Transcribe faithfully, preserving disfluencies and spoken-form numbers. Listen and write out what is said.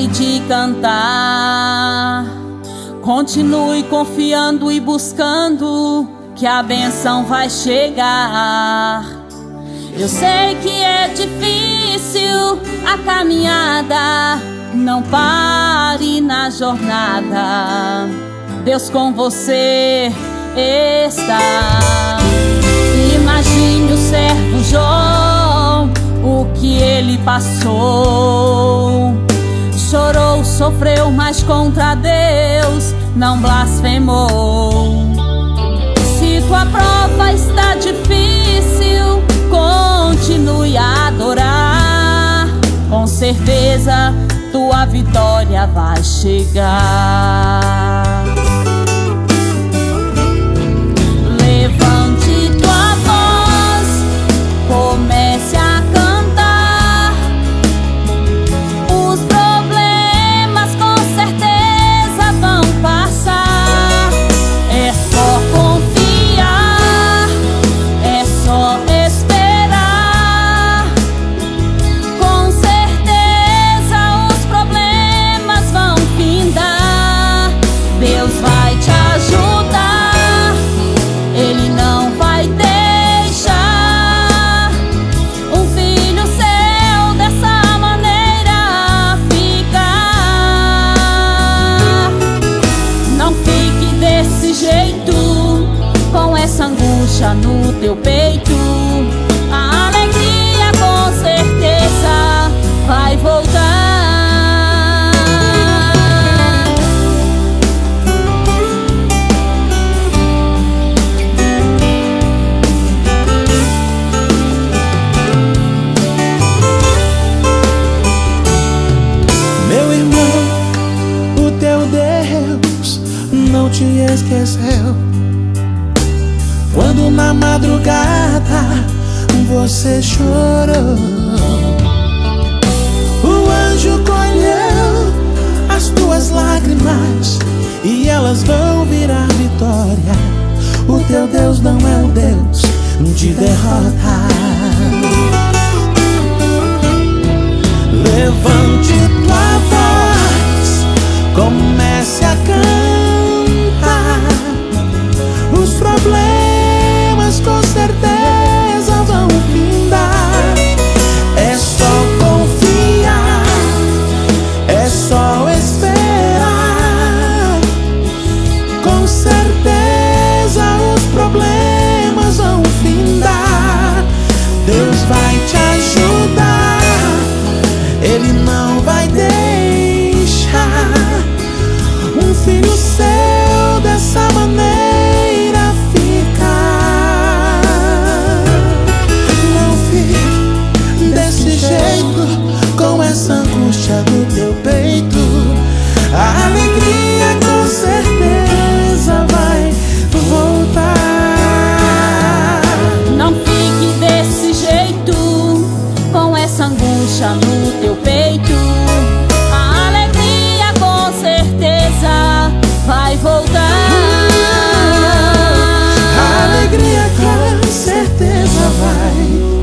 pare de cantar. Continue confiando e buscando, que a bênção vai chegar. Eu sei que é difícil a caminhada, não pare na jornada. Deus com você está. Imagine o servo Jó, o que ele passou. Chorou, sofreu, mas contra Deus não blasfemou. Se tua prova está difícil, continue a adorar. Com certeza tua vitória vai chegar. Levante tua voz, comece a cantar. Os problemas com certeza vão passar. É só confiar, é só esperar. Com certeza os problemas vão findar. Deus vai te ajudar, Ele não vai deixar um filho seu dessa maneira ficar. Não fique desse jeito, com essa angústia no teu peito. A alegria com certeza vai voltar. Meu irmão, o teu Deus não te esqueceu. Quando na madrugada você chorou, o anjo colheu as tuas lágrimas e elas vão virar vitória. O teu Deus não é o Deus de derrota. Levante tua voz, comece a cantar. Os problemas com certeza vão findar. É só confiar, é só esperar. Com certeza os problemas vão findar. Deus vai te ajudar, Ele não vai deixar um filho seu dessa maneira ficar. Não fique desse jeito, com essa angústia no teu peito. A alegria com certeza vai voltar. Não fique desse jeito, com essa angústia no teu peito. A alegria com certeza vai voltar. A alegria com certeza vai